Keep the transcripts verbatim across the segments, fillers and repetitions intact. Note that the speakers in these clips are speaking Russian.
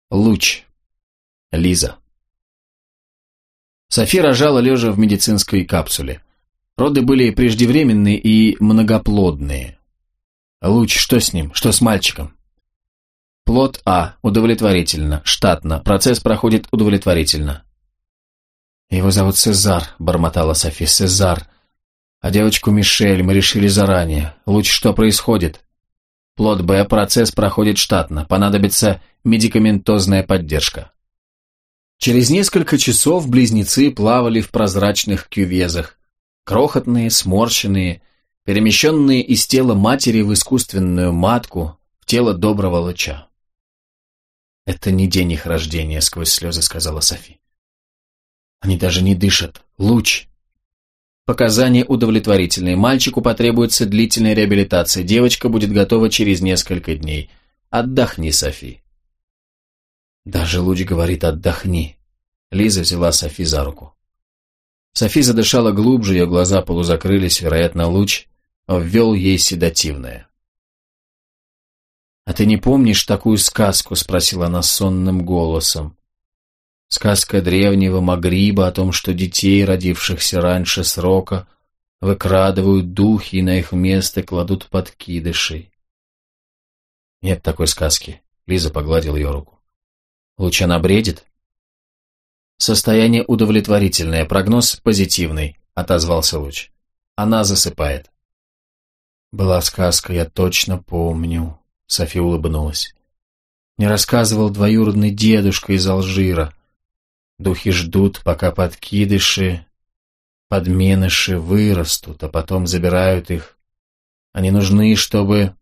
Луч. Лиза. Софи рожала лежа в медицинской капсуле. Роды были преждевременные и многоплодные. Луч, что с ним? Что с мальчиком? Плод А. Удовлетворительно. Штатно. Процесс проходит удовлетворительно. Его зовут Сезар, бормотала Софи. Сезар. А девочку Мишель мы решили заранее. Луч, что происходит? Плод Б. Процесс проходит штатно. Понадобится медикаментозная поддержка. Через несколько часов близнецы плавали в прозрачных кювезах. Крохотные, сморщенные, перемещенные из тела матери в искусственную матку, в тело доброго Луча. «Это не день их рождения», — сквозь слезы сказала Софи. «Они даже не дышат. Луч!» Показания удовлетворительные. Мальчику потребуется длительная реабилитация. Девочка будет готова через несколько дней. Отдохни, Софи. Даже Луч говорит «отдохни». Лиза взяла Софи за руку. Софи задышала глубже, ее глаза полузакрылись, вероятно, Луч ввел ей седативное. «А ты не помнишь такую сказку?» — спросила она сонным голосом. Сказка древнего Магриба о том, что детей, родившихся раньше срока, выкрадывают духи и на их место кладут подкидышей. «Нет такой сказки», — Лиза погладила ее руку. «Луч, она бредит?» «Состояние удовлетворительное, прогноз позитивный», — отозвался Луч. «Она засыпает». «Была сказка, я точно помню», — Софи улыбнулась. «Мне рассказывал двоюродный дедушка из Алжира. Духи ждут, пока подкидыши, подменыши вырастут, а потом забирают их. Они нужны, чтобы...»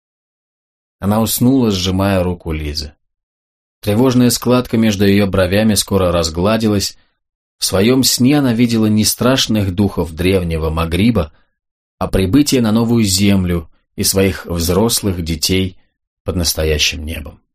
Она уснула, сжимая руку Лизы. Тревожная складка между ее бровями скоро разгладилась. В своем сне она видела не страшных духов древнего Магриба, а прибытие на новую землю и своих взрослых детей под настоящим небом.